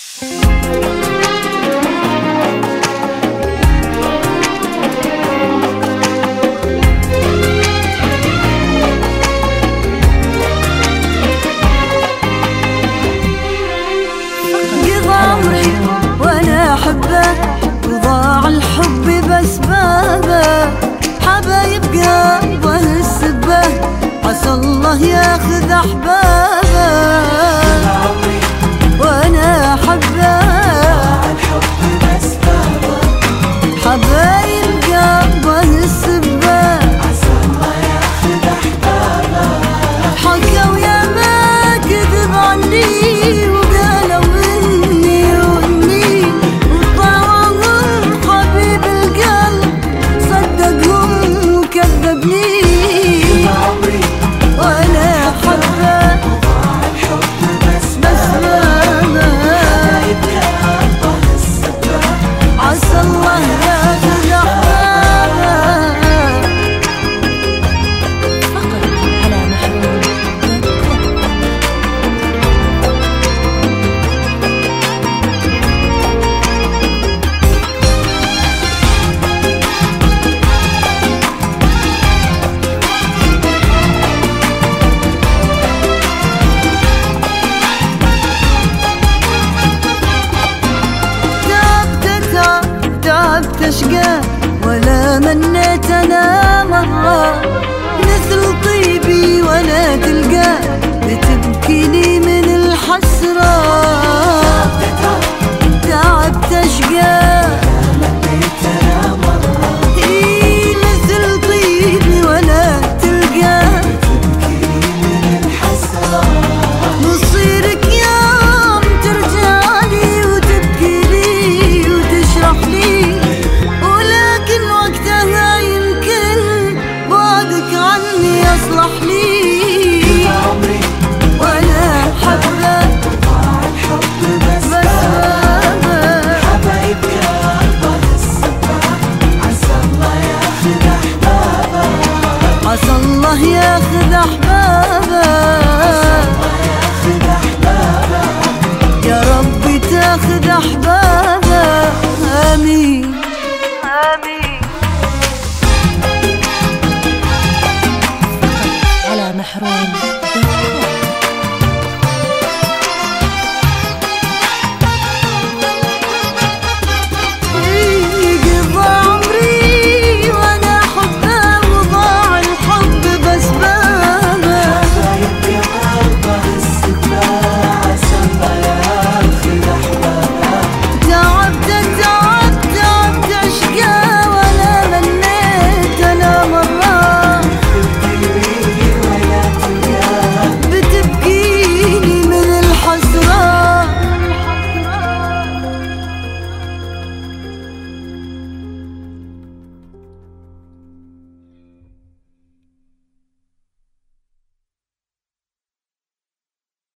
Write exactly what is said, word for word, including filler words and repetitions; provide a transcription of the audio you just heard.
وضاع الحب بأسبابه، حبايب قلبه السبه، عسى الله ياخذ أحبابه. وأنا أحبه حبايب قلبه السبه، عسى الله ياخذ أحبابه. حكوا يا ما كذب عني تشقى ولا منيت أنا مرة مثل طيبي ولا تلقى بتبكيني من الحسرة. تعب تشقى إيه مثل طيبي ولا تلقى بتبكيني من الحسرة. مصيرك يوم ترجعلي وتبكي لي وتشرح لي، يصلح لي. وأنا حبه وضاع الحب بأسبابه، حبايب قلبه السبه، عسى الله ياخذ أحبابه. عسى الله ياخذ أحبابه، يا ربي تاخذ أحبابه. آمين.